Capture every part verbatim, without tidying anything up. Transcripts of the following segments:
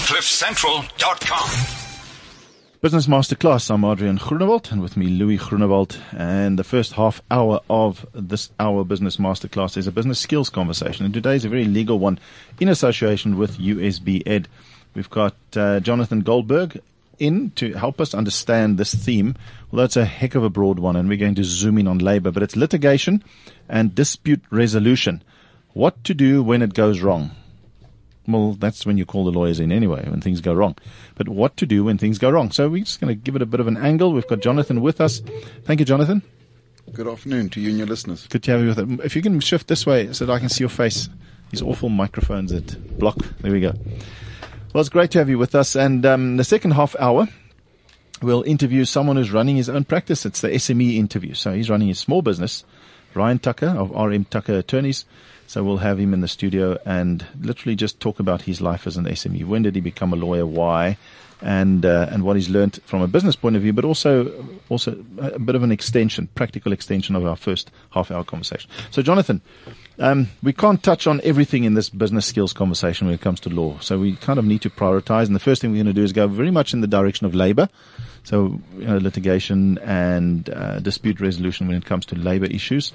cliff central dot com. Business Masterclass. I'm Adrian Groenewald, and with me Louis Groenewald. And the first half hour of this hour Business Masterclass is a business skills conversation. And today is a very legal one in association with U S B Ed. We've got uh, Jonathan Goldberg in to help us understand this theme. Well, that's a heck of a broad one, and we're going to zoom in on labor, but it's litigation and dispute resolution. What to do when it goes wrong? Well, that's when you call the lawyers in anyway, when things go wrong. But what to do when things go wrong? So we're just going to give it a bit of an angle. We've got Jonathan with us. Thank you, Jonathan. Good afternoon to you and your listeners. Good to have you with us. If you can shift this way so that I can see your face. These awful microphones that block. There we go. Well, it's great to have you with us. And um, the second half hour, we'll interview someone who's running his own practice. It's the S M E interview. So he's running his small business, Ryan Tucker of R M Tucker Attorneys. So we'll have him in the studio and literally just talk about his life as an S M E. When did he become a lawyer? Why? And uh, and what he's learned from a business point of view, but also also a bit of an extension, practical extension of our first half-hour conversation. So, Jonathan, um, we can't touch on everything in this business skills conversation when it comes to law. So we kind of need to prioritize. And the first thing we're going to do is go very much in the direction of labor. So, you know, litigation and uh, dispute resolution when it comes to labor issues.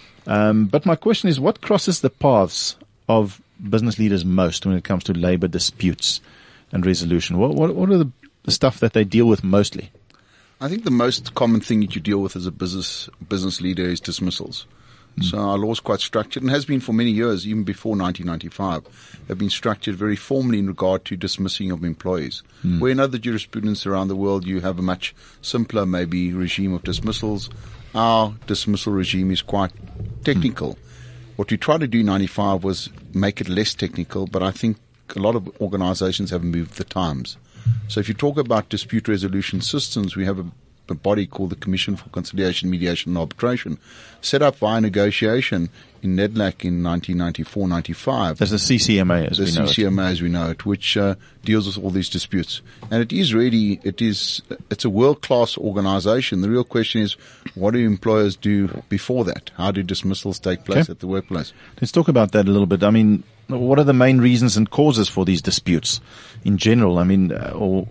Um, but my question is, what crosses the paths of business leaders most when it comes to labor disputes and resolution? What, what, what are the, the stuff that they deal with mostly? I think the most common thing that you deal with as a business business leader is dismissals. Mm. So our law is quite structured and has been for many years, even before nineteen ninety-five, have been structured very formally in regard to dismissing of employees. Mm. Where in other jurisprudence around the world you have a much simpler, maybe, regime of dismissals, our dismissal regime is quite technical. Mm. What we tried to do in ninety-five was make it less technical, but I think a lot of organizations have moved the times. So if you talk about dispute resolution systems, we have a, a body called the Commission for Conciliation, Mediation and Arbitration, set up via negotiation in NEDLAC in nineteen ninety-four ninety-five. That's the C C M A as the we know it. The C C M A as we know it, which uh, deals with all these disputes. And it is really, it is, it's a world-class organization. The real question is, what do employers do before that? How do dismissals take place okay. at the workplace? Let's talk about that a little bit. I mean, what are the main reasons and causes for these disputes in general? I mean, uh, or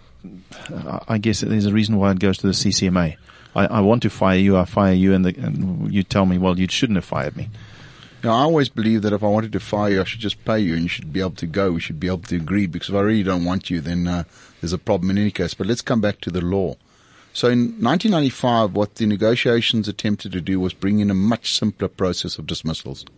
I guess there's a reason why it goes to the C C M A. I, I want to fire you, I fire you, and, the, and you tell me, well, you shouldn't have fired me. Now, I always believe that if I wanted to fire you, I should just pay you, and you should be able to go. We should be able to agree, because if I really don't want you, then uh, there's a problem in any case. But let's come back to the law. So in nineteen ninety-five, what the negotiations attempted to do was bring in a much simpler process of dismissals.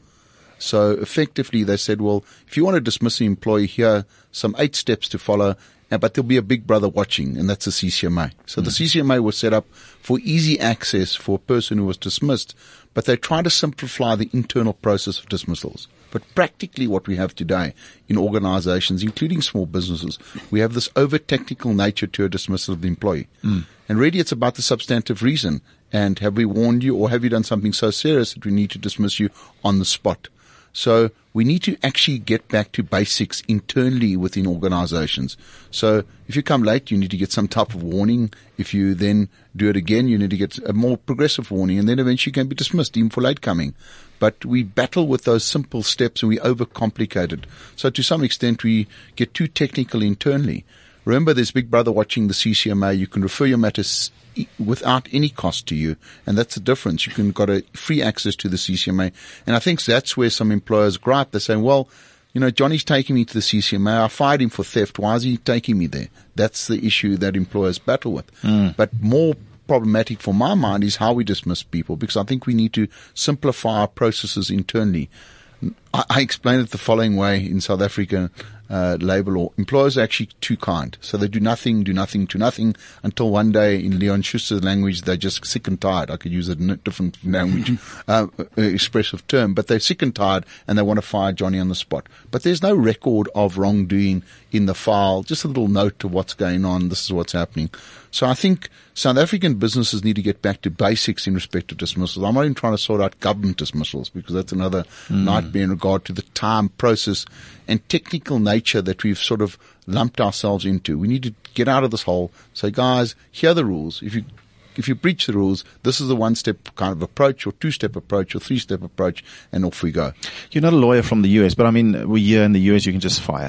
So effectively, they said, well, if you want to dismiss an employee, here are some eight steps to follow, but there'll be a big brother watching, and that's the C C M A. So mm. the C C M A was set up for easy access for a person who was dismissed, but they tried to simplify the internal process of dismissals. But practically what we have today in organizations, including small businesses, we have this over-technical nature to a dismissal of the employee. Mm. And really it's about the substantive reason. And have we warned you, or have you done something so serious that we need to dismiss you on the spot? So we need to actually get back to basics internally within organizations. So if you come late, you need to get some type of warning. If you then do it again, you need to get a more progressive warning, and then eventually you can be dismissed even for late coming. But we battle with those simple steps and we overcomplicate it. So to some extent we get too technical internally. Remember, there's Big Brother watching the C C M A. You can refer your matters without any cost to you, and that's the difference. You can got a free access to the C C M A, and I think that's where some employers gripe. They're saying, well, you know, Johnny's taking me to the C C M A. I fired him for theft. Why is he taking me there? That's the issue that employers battle with. Mm. But more problematic for my mind is how we dismiss people, because I think we need to simplify our processes internally. I, I explain it the following way in South Africa. Uh, labor law. Employers are actually too kind. So they do nothing, do nothing, do nothing until one day, in Leon Schuster's language, they're just sick and tired. I could use a different language, uh, expressive term, but they're sick and tired and they want to fire Johnny on the spot. But there's no record of wrongdoing in the file, just a little note of what's going on. This is what's happening. So I think South African businesses need to get back to basics in respect to dismissals. I'm not even trying to sort out government dismissals, because that's another mm. nightmare in regard to the time, process, and technical nature that we've sort of lumped ourselves into. We need to get out of this hole. Say, guys, here are the rules. If you if you breach the rules, this is a one-step kind of approach, or two-step approach, or three-step approach, and off we go. You're not a lawyer from the U S, but I mean, we here in the U S, you can just fire.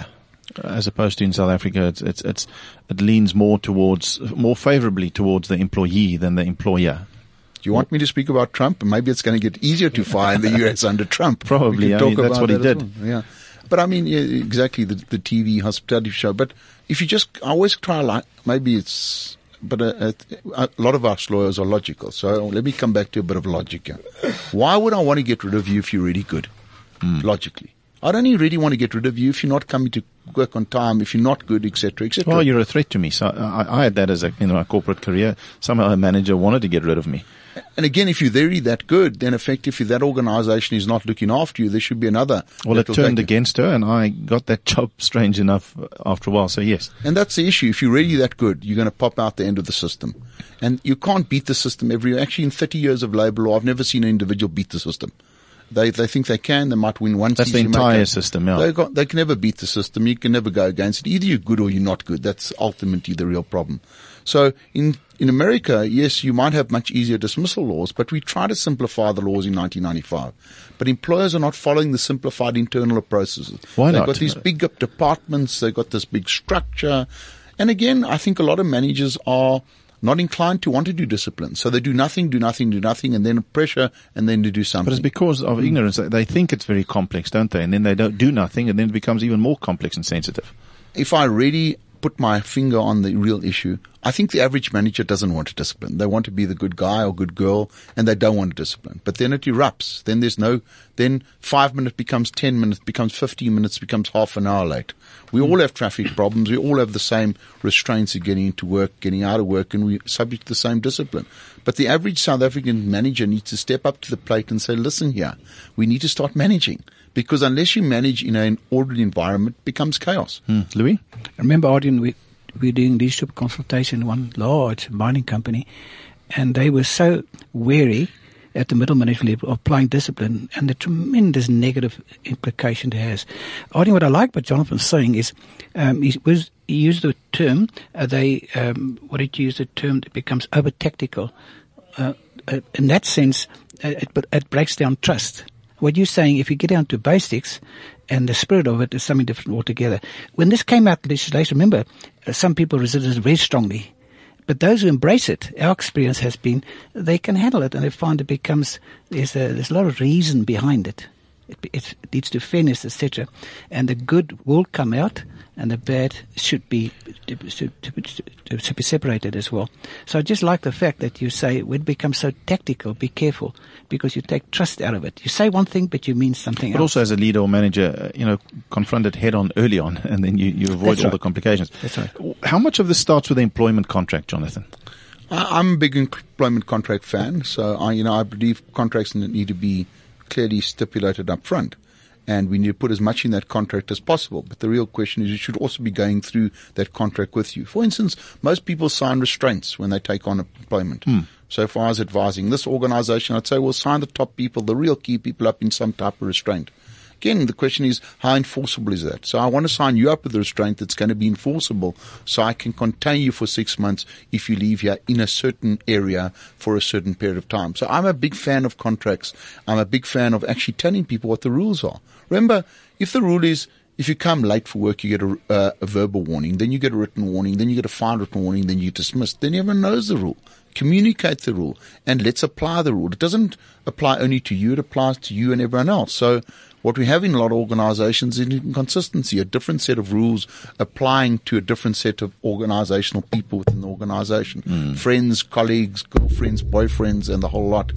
as opposed to in South Africa, it's, it's, it's, it leans more towards, more favorably towards the employee than the employer. Do you want me to speak about Trump? Maybe it's going to get easier to fire in the U S under Trump. Probably. I mean, that's what he did. Well. Yeah. But I mean, yeah, exactly, the, the T V hospitality show. But if you just, I always try, like, maybe it's, but a, a, a lot of us lawyers are logical. So let me come back to a bit of logic here. Why would I want to get rid of you if you're really good? Mm. Logically. I don't really want to get rid of you if you're not coming to work on time, if you're not good, et cetera, et cetera. Well, you're a threat to me. So I, I had that as a, you know, a corporate career. Somehow a manager wanted to get rid of me. And again, if you're really that good, then effectively that organization is not looking after you. There should be another. Well, it turned against her, and I got that job, strange enough, after a while. So yes. And that's the issue. If you're really that good, you're going to pop out the end of the system. And you can't beat the system every year. Actually, in thirty years of labor law, I've never seen an individual beat the system. They they think they can. They might win one That's season. That's the entire system, yeah. They, got, they can never beat the system. You can never go against it. Either you're good or you're not good. That's ultimately the real problem. So in in America, yes, you might have much easier dismissal laws, but we try to simplify the laws in nineteen ninety-five. But employers are not following the simplified internal processes. Why They've not? got these big up departments. They've got this big structure. And again, I think a lot of managers are not inclined to want to do discipline. So they do nothing, do nothing, do nothing, and then pressure, and then to do something. But it's because of ignorance. They think it's very complex, don't they? And then they don't do nothing, and then it becomes even more complex and sensitive. If I really put my finger on the real issue, I think the average manager doesn't want to discipline. They want to be the good guy or good girl, and they don't want to discipline. But then it erupts. Then there's no, then five minutes becomes ten minutes, becomes fifteen minutes, becomes half an hour late. We all have traffic problems. We all have the same restraints of getting into work, getting out of work, and we're subject to the same discipline. But the average South African manager needs to step up to the plate and say, listen here, we need to start managing. Because unless you manage in an orderly environment, it becomes chaos. Hmm. Louis? I remember, Arden, we we're doing leadership consultation in one large mining company, and they were so wary at the middle management level of applying discipline and the tremendous negative implication it has. Arden, what I like what Jonathan's saying is um, he, was, he used the term, uh, they, um, what did you use the term that becomes over-tactical. Uh, uh, in that sense, uh, it, it breaks down trust. What you're saying, if you get down to basics, and the spirit of it is something different altogether. When this came out, legislation, remember, uh, some people resisted it very strongly. But those who embrace it, our experience has been, they can handle it, and they find it becomes, there's a, there's a lot of reason behind it. It, it leads to fairness, et cetera. And the good will come out, and the bad should be should, should, should be separated as well. So I just like the fact that you say when it becomes so tactical, be careful, because you take trust out of it. You say one thing, but you mean something but else. But also as a leader or manager, you know, confront it head on early on, and then you, you avoid That's all right. the complications. That's right. How much of this starts with the employment contract, Jonathan? I'm a big employment contract fan, so I, you know, I believe contracts need to be clearly stipulated up front, and we need to put as much in that contract as possible. But the real question is, you should also be going through that contract with you. For instance, most people sign restraints when they take on employment. Hmm. So if I was advising this organization, I'd say, well, sign the top people, the real key people up in some type of restraint. Again, the question is, how enforceable is that? So I want to sign you up with a restraint that's going to be enforceable, so I can contain you for six months if you leave here in a certain area for a certain period of time. So I'm a big fan of contracts. I'm a big fan of actually telling people what the rules are. Remember, if the rule is, if you come late for work, you get a, uh, a verbal warning, then you get a written warning, then you get a final written warning, then you're dismissed. Then everyone knows the rule. Communicate the rule, and let's apply the rule. It doesn't apply only to you, it applies to you and everyone else. So what we have in a lot of organizations is inconsistency, a different set of rules applying to a different set of organizational people within the organization. Mm. Friends, colleagues, girlfriends, boyfriends, and the whole lot.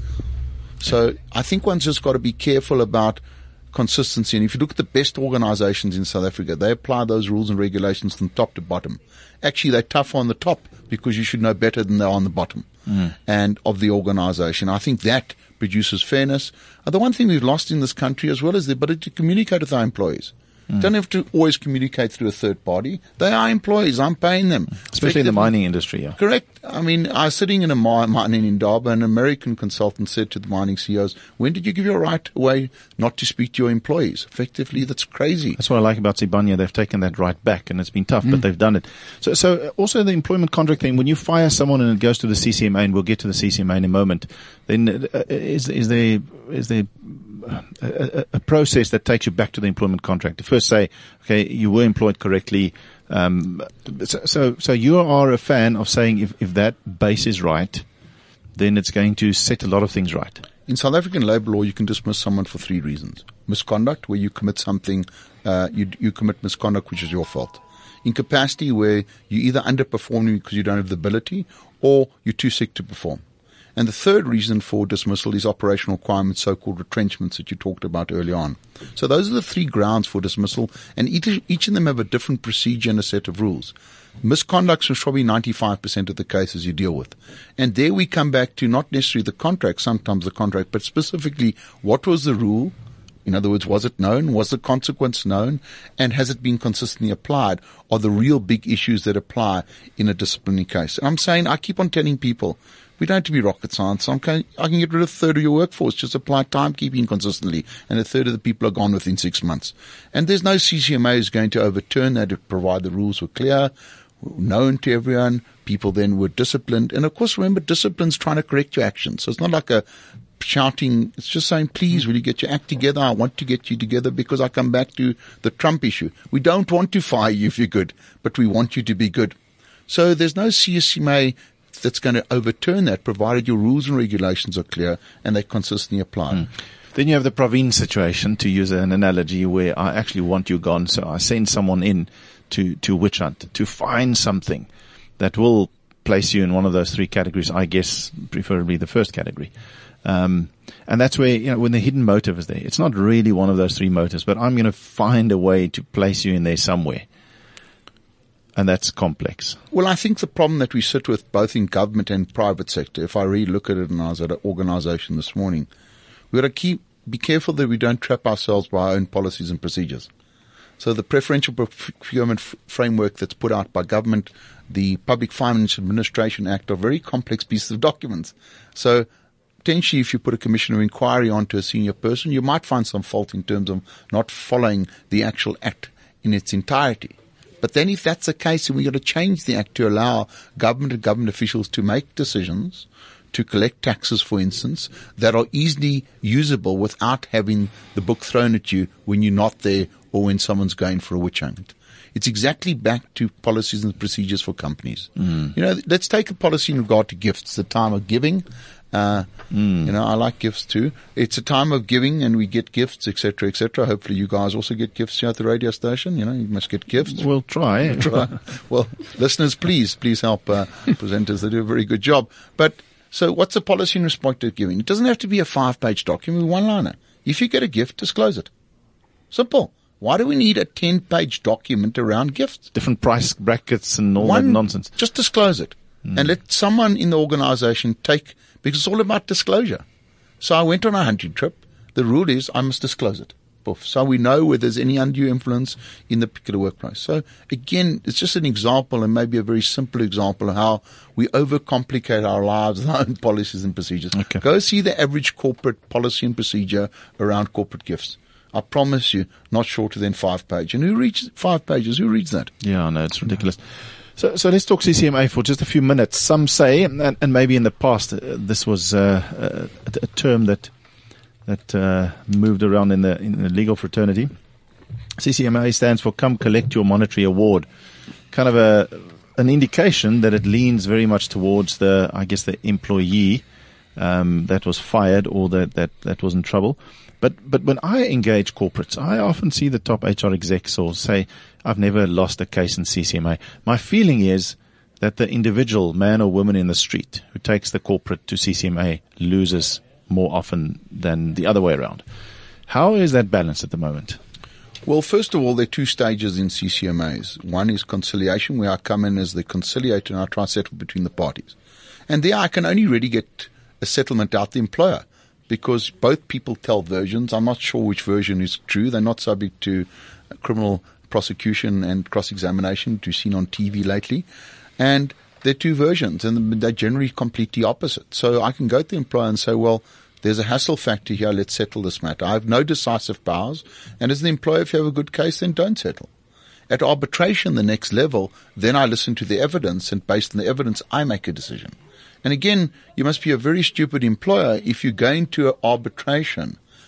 So I think one's just got to be careful about consistency. And if you look at the best organizations in South Africa, they apply those rules and regulations from top to bottom. Actually, they're tough on the top because you should know better than they are on the bottom mm. and of the organization. I think that produces fairness. Uh, the one thing we've lost in this country as well is the ability to communicate with our employees. Mm. Don't have to always communicate through a third party. They are employees. I'm paying them. Especially in the mining industry, yeah. Correct. I mean, I was sitting in a mine in Indaba, an American consultant said to the mining C E Os, when did you give your right away not to speak to your employees? Effectively, that's crazy. That's what I like about Sibanye. They've taken that right back, and it's been tough, mm. but they've done it. So, so also the employment contract thing, when you fire someone and it goes to the C C M A, and we'll get to the C C M A in a moment, then uh, is, is there, is there a, a process that takes you back to the employment contract. To first say, okay, you were employed correctly. Um, so, so, so you are a fan of saying if, if that base is right, then it's going to set a lot of things right. In South African labour law, you can dismiss someone for three reasons. Misconduct, where you commit something, uh, you, you commit misconduct which is your fault. Incapacity, where you either underperform because you don't have the ability or you're too sick to perform. And the third reason for dismissal is operational requirements, so-called retrenchments that you talked about early on. So those are the three grounds for dismissal, and each, each of them have a different procedure and a set of rules. Misconduct is probably ninety-five percent of the cases you deal with. And there we come back to not necessarily the contract, sometimes the contract, but specifically what was the rule? In other words, was it known? Was the consequence known? And has it been consistently applied? Are the real big issues that apply in a disciplinary case? And I'm saying, I keep on telling people, we don't have to be rocket science. I'm can, I can get rid of a third of your workforce. Just apply timekeeping consistently. And a third of the people are gone within six months. And there's no C C M A who's going to overturn that, to provide the rules were clear, known to everyone. People then were disciplined. And of course, remember, discipline's trying to correct your actions. So it's not like a shouting. It's just saying, please, will you get your act together? I want to get you together, because I come back to the Trump issue. We don't want to fire you if you're good, but we want you to be good. So there's no C C M A that's going to overturn that, provided your rules and regulations are clear and they consistently apply. Mm. Then you have the Praveen situation, to use an analogy, where I actually want you gone, so I send someone in to, to witch hunt, to find something that will place you in one of those three categories, I guess preferably the first category. Um, and that's where, you know, when the hidden motive is there, it's not really one of those three motives, but I'm going to find a way to place you in there somewhere. And that's complex. Well, I think the problem that we sit with both in government and private sector, if I really look at it, and I was at an organization this morning, we've got to keep, be careful that we don't trap ourselves by our own policies and procedures. So the preferential procurement f- framework that's put out by government, the Public Finance Administration Act, are very complex pieces of documents. So potentially, if you put a commission of inquiry onto a senior person, you might find some fault in terms of not following the actual act in its entirety. But then if that's the case, then we've got to change the act to allow government and government officials to make decisions, to collect taxes, for instance, that are easily usable without having the book thrown at you when you're not there or when someone's going for a witch hunt. It's exactly back to policies and procedures for companies. Mm. You know, let's take a policy in regard to gifts, the time of giving. Uh, mm. You know, I like gifts too. It's a time of giving, and we get gifts, et cetera, et cetera. Hopefully you guys also get gifts here at the radio station. You know, you must get gifts. We'll try. We'll try. Well, listeners, please, please help uh, presenters. They do a very good job. But so what's the policy in respect to giving? It doesn't have to be a five-page document, one-liner. If you get a gift, disclose it. Simple. Why do we need a ten-page document around gifts? Different price brackets and all One, that nonsense. Just disclose it. Mm. And let someone in the organization take, because it's all about disclosure. So I went on a hunting trip. The rule is I must disclose it. So we know whether there's any undue influence in the particular workplace. So again, it's just an example, and maybe a very simple example of how we overcomplicate our lives with our own policies and procedures. Okay. Go see the average corporate policy and procedure around corporate gifts. I promise you, not shorter than five pages. And who reads five pages? Who reads that? Yeah, no, it's ridiculous. So, so let's talk C C M A for just a few minutes. Some say, and, and maybe in the past, uh, this was uh, a, a term that that uh, moved around in the in the legal fraternity. C C M A stands for Come Collect Your Monetary Award. Kind of a an indication that it leans very much towards the, I guess, the employee um, that was fired or that, that that was in trouble. But but when I engage corporates, I often see the top H R execs or say, I've never lost a case in C C M A. My feeling is that the individual man or woman in the street who takes the corporate to C C M A loses more often than the other way around. How is that balanced at the moment? Well, first of all, there are two stages in C C M As. One is conciliation, where I come in as the conciliator and I try to settle between the parties. And there I can only really get a settlement out the employer, because both people tell versions. I'm not sure which version is true. They're not subject to criminal prosecution and cross-examination, which we've seen on T V lately. And there are two versions, and they're generally completely opposite. So I can go to the employer and say, well, there's a hassle factor here. Let's settle this matter. I have no decisive powers. And as the employer, if you have a good case, then don't settle. At arbitration, the next level, then I listen to the evidence, and based on the evidence, I make a decision. And again, you must be a very stupid employer if you go into an arbitration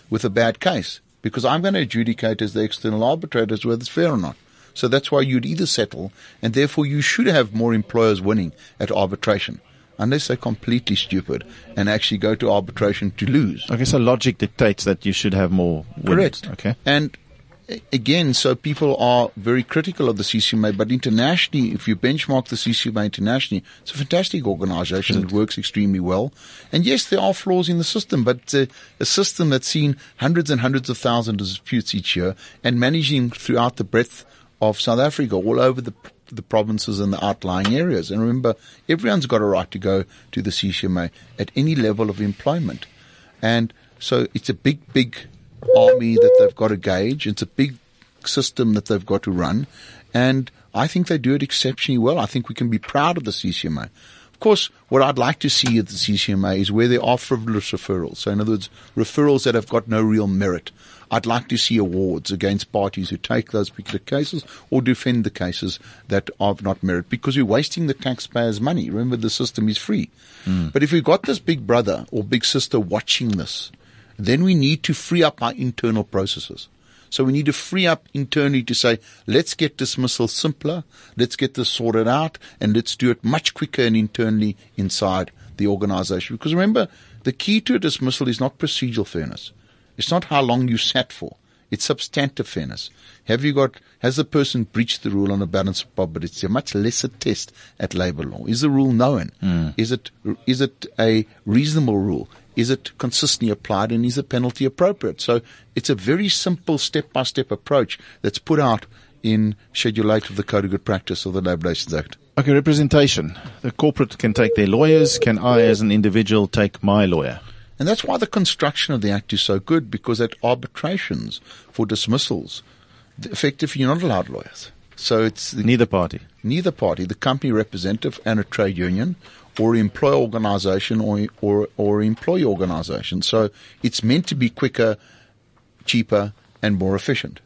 with a bad case, because I'm going to adjudicate as the external arbitrator whether it's fair or not. So that's why you'd either settle, and therefore you should have more employers winning at arbitration, unless they're completely stupid and actually go to arbitration to lose. Okay, so logic dictates that you should have more winners. Correct. Okay. And again, so people are very critical of the C C M A, but internationally, if you benchmark the C C M A internationally, it's a fantastic organization. It works extremely well. And yes, there are flaws in the system, but it's a, a system that's seen hundreds and hundreds of thousands of disputes each year and managing throughout the breadth of South Africa, all over the the provinces and the outlying areas. And remember, everyone's got a right to go to the C C M A at any level of employment. And so it's a big, big army that they've got to gauge. It's a big system that they've got to run. And I think they do it exceptionally well. I think we can be proud of the C C M A. Of course, what I'd like to see at the C C M A is where there are frivolous referrals. So in other words, referrals that have got no real merit. I'd like to see awards against parties who take those particular cases or defend the cases that are not merit, because we're wasting the taxpayers' money. Remember, the system is free. Mm. But if we've got this big brother or big sister watching this, then we need to free up our internal processes. So we need to free up internally to say, let's get dismissal simpler, let's get this sorted out, and let's do it much quicker and internally inside the organization. Because remember, the key to a dismissal is not procedural fairness. It's not how long you sat for. It's substantive fairness. Have you got, has the person breached the rule on a balance of probability? It's a much lesser test at labor law. Is the rule known? Mm. Is it, is it a reasonable rule? Is it consistently applied, and is the penalty appropriate? So it's a very simple step-by-step approach that's put out in Schedule eight of the Code of Good Practice of the Labour Relations Act. Okay, representation. The corporate can take their lawyers. Can I, as an individual, take my lawyer? And that's why the construction of the Act is so good, because at arbitrations for dismissals, effectively you're not allowed lawyers. So it's the, neither party. Neither party, the company representative and a trade union, or employer organization, or or or employee organization. So it's meant to be quicker, cheaper, and more efficient.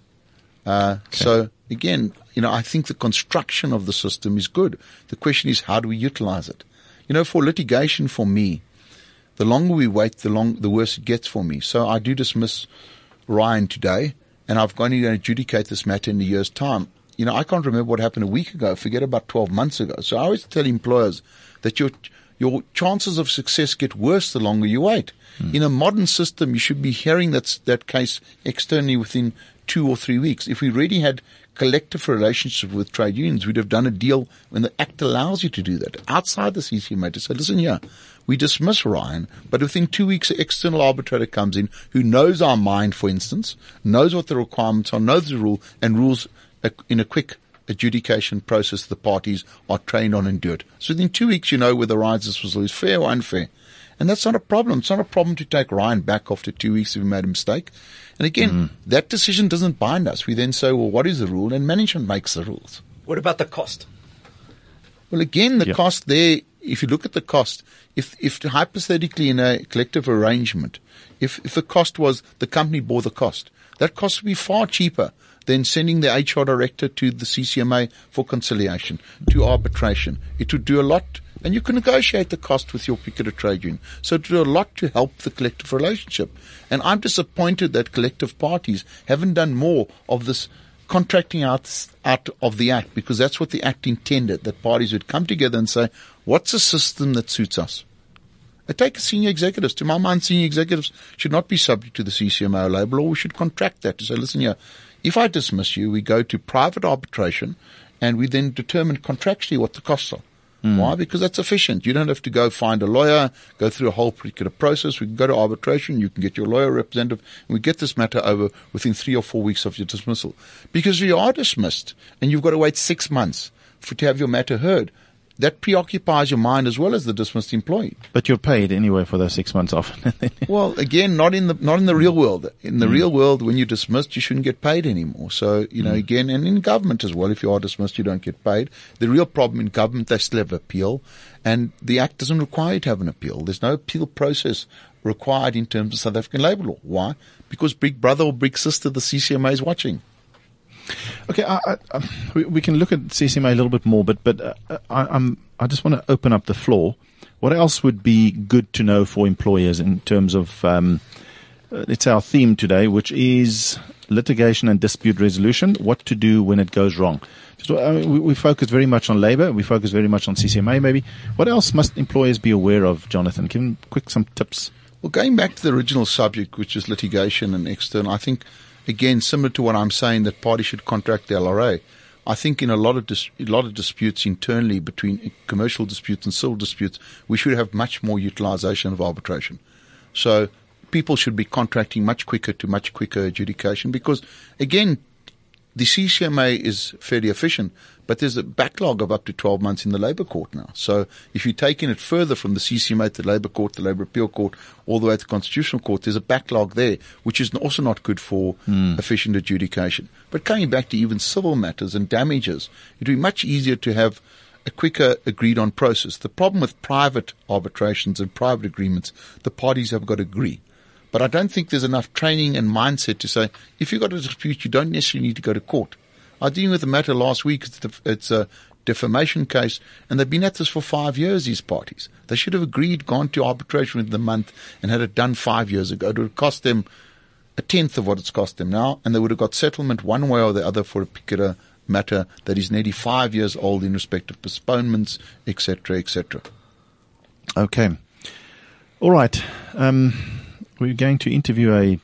Uh, okay. So again, you know, I think the construction of the system is good. The question is, how do we utilize it? You know, for litigation, for me, the longer we wait, the long the worse it gets for me. So I do dismiss Ryan today, and I've gone to adjudicate this matter in a year's time. You know, I can't remember what happened a week ago. Forget about twelve months ago. So I always tell employers that your your chances of success get worse the longer you wait. Mm. In a modern system, you should be hearing that that case externally within two or three weeks. If we really had collective relationship with trade unions, we'd have done a deal when the Act allows you to do that outside the C C M A to say, listen here, we dismiss Ryan, but within two weeks, an external arbitrator comes in who knows our mind, for instance, knows what the requirements are, knows the rule, and rules in a quick adjudication process the parties are trained on and do it. So within two weeks, you know whether Ryan's dismissal is fair or unfair. And that's not a problem. It's not a problem to take Ryan back after two weeks if he made a mistake. And again, mm. that decision doesn't bind us. We then say, well, what is the rule? And management makes the rules. What about the cost? Well, again, the yeah. cost there, if you look at the cost, if, if hypothetically in a collective arrangement, if, if the cost was the company bore the cost, that cost would be far cheaper than sending the H R director to the C C M A for conciliation, to arbitration. It would do a lot, and you can negotiate the cost with your particular trade union. So it would do a lot to help the collective relationship. And I'm disappointed that collective parties haven't done more of this contracting out, out of the Act, because that's what the Act intended, that parties would come together and say, what's a system that suits us? I take senior executives. To my mind, senior executives should not be subject to the C C M A or labor law. We should contract that to say, listen here, if I dismiss you, we go to private arbitration, and we then determine contractually what the costs are. Mm. Why? Because that's efficient. You don't have to go find a lawyer, go through a whole particular process. We can go to arbitration. You can get your lawyer representative, and we get this matter over within three or four weeks of your dismissal. Because if you are dismissed and you've got to wait six months for to have your matter heard, that preoccupies your mind as well as the dismissed employee. But you're paid anyway for those six months off. Well, again, not in the not in the real world. In the mm. real world, when you're dismissed, you shouldn't get paid anymore. So, you know, mm. again, and in government as well, if you are dismissed, you don't get paid. The real problem in government, they still have appeal, and the Act doesn't require you to have an appeal. There's no appeal process required in terms of South African labour law. Why? Because big brother or big sister, the C C M A, is watching. Okay, I, I, we, we can look at C C M A a little bit more, but but uh, I, I'm I just want to open up the floor. What else would be good to know for employers in terms of um, uh, it's our theme today, which is litigation and dispute resolution, what to do when it goes wrong. So, I mean, we, we focus very much on labor. We focus very much on C C M A maybe. What else must employers be aware of, Jonathan? Give them quick some tips. Well, going back to the original subject, which is litigation and external, I think, again, similar to what I'm saying, that parties should contract the L R A. I think in a lot of dis- a lot of disputes internally between commercial disputes and civil disputes, we should have much more utilization of arbitration. So people should be contracting much quicker to much quicker adjudication because, again, the C C M A is fairly efficient, but there's a backlog of up to twelve months in the Labour Court now. So if you're taking it further from the C C M A to the Labour Court, the Labour Appeal Court, all the way to the Constitutional Court, there's a backlog there, which is also not good for mm. efficient adjudication. But coming back to even civil matters and damages, it would be much easier to have a quicker agreed on process. The problem with private arbitrations and private agreements, the parties have got to agree. But I don't think there's enough training and mindset to say, if you've got a dispute, you don't necessarily need to go to court. I was dealing with a matter last week. It's, def- it's a defamation case, and they've been at this for five years, these parties. They should have agreed, gone to arbitration within the month, and had it done five years ago. It would have cost them a tenth of what it's cost them now, and they would have got settlement one way or the other for a particular matter that is nearly five years old in respect of postponements, et cetera, et cetera. Okay. All right. Um, we're going to interview a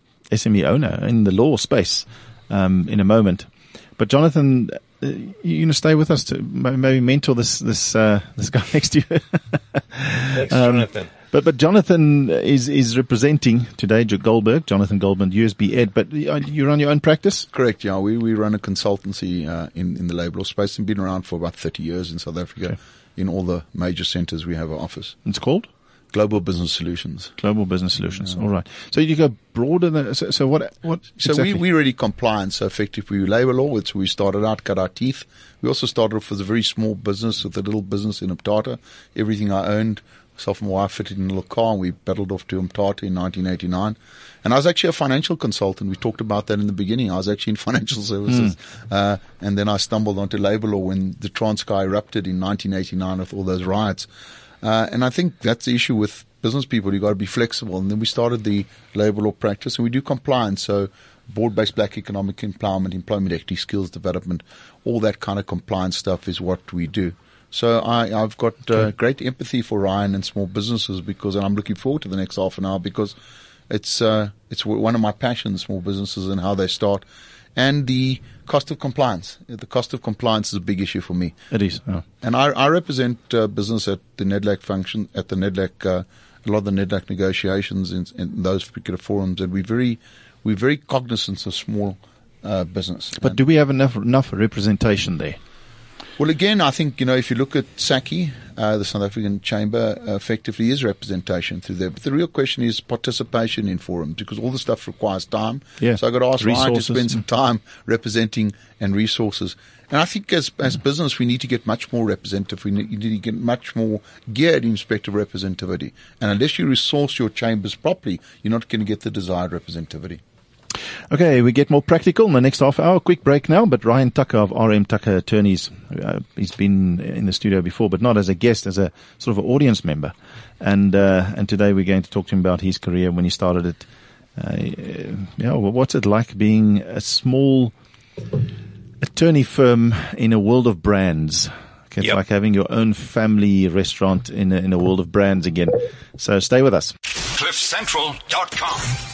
S M E owner in the law space um, in a moment. But Jonathan, uh, you're going to stay with us to maybe mentor this this uh, this guy next to you. Thanks, um, Jonathan. But but Jonathan is is representing today Goldberg, Jonathan Goldberg, U S B Ed. But you run your own practice? Correct. Yeah, we we run a consultancy uh, in in the labour law space and been around for about thirty years in South Africa. Okay. In all the major centres, we have an office. It's called Global Business Solutions. Global Business Solutions. All right. So you go broader than so, so what? What? So exactly? we we really compliance. So effectively, we labour law. Which we started out, cut our teeth. We also started off with a very small business, with a little business in Umtata. Everything I owned. Myself and my wife fitted in a little car, and we battled off to Umtata in nineteen eighty-nine. And I was actually a financial consultant. We talked about that in the beginning. I was actually in financial services. Mm. Uh, and then I stumbled onto labour law when the Transkei erupted in nineteen eighty-nine with all those riots. Uh, and I think that's the issue with business people. You've got to be flexible. And then we started the labour law practice, and we do compliance. So board-based black economic empowerment, employment equity, skills development, all that kind of compliance stuff is what we do. So I, I've got uh, great empathy for Ryan and small businesses because, and I'm looking forward to the next half an hour because it's uh, it's one of my passions, small businesses and how they start, and the cost of compliance. The cost of compliance is a big issue for me. It is, oh. And I, I represent uh, business at the NEDLAC function, at the NEDLAC, uh, a lot of the NEDLAC negotiations in, in those particular forums, and we're very we're very cognizant of small uh, business. But and do we have enough enough representation there? Well, again, I think, you know, if you look at SACCI, uh, the South African Chamber, uh, effectively is representation through there. But the real question is participation in forums because all the stuff requires time. Yeah. So I've got to ask Ryan to Resources. spend some time representing and resources. And I think as as business, we need to get much more representative. We need, you need to get much more geared in respect of representativity. And unless you resource your chambers properly, you're not going to get the desired representativity. Okay, we get more practical in the next half hour. Quick break now, but Ryan Tucker of R M Tucker Attorneys, uh, he's been in the studio before, but not as a guest, as a sort of an audience member. And uh, and today we're going to talk to him about his career when he started it. Uh, yeah, well, what's it like being a small attorney firm in a world of brands? Okay, it's Yep. like having your own family restaurant in a, in a world of brands again. So stay with us. cliff central dot com